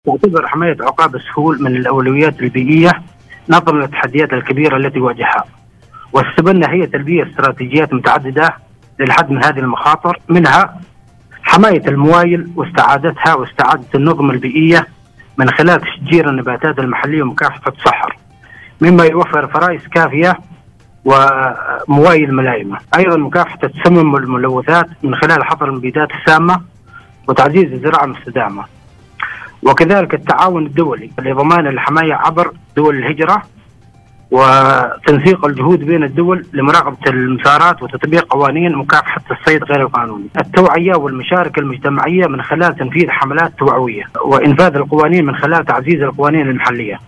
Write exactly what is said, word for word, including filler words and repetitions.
تعتبر حماية عقاب السهول من الأولويات البيئية نظرا للتحديات الكبيرة التي تواجهها، واستبنى هي تلبية استراتيجيات متعددة للحد من هذه المخاطر، منها حماية الموايل واستعادتها واستعادة النظم البيئية من خلال تشجير النباتات المحلية ومكافحة الصحر، مما يوفر فرائس كافية وموايل ملائمة. أيضا مكافحة السمم والملوثات من خلال حظر المبيدات السامة وتعزيز الزراعة المستدامة، وكذلك التعاون الدولي لضمان الحماية عبر دول الهجرة وتنسيق الجهود بين الدول لمراقبة المسارات وتطبيق قوانين مكافحة الصيد غير القانوني. التوعية والمشاركة المجتمعية من خلال تنفيذ حملات توعوية وإنفاذ القوانين من خلال تعزيز القوانين المحلية.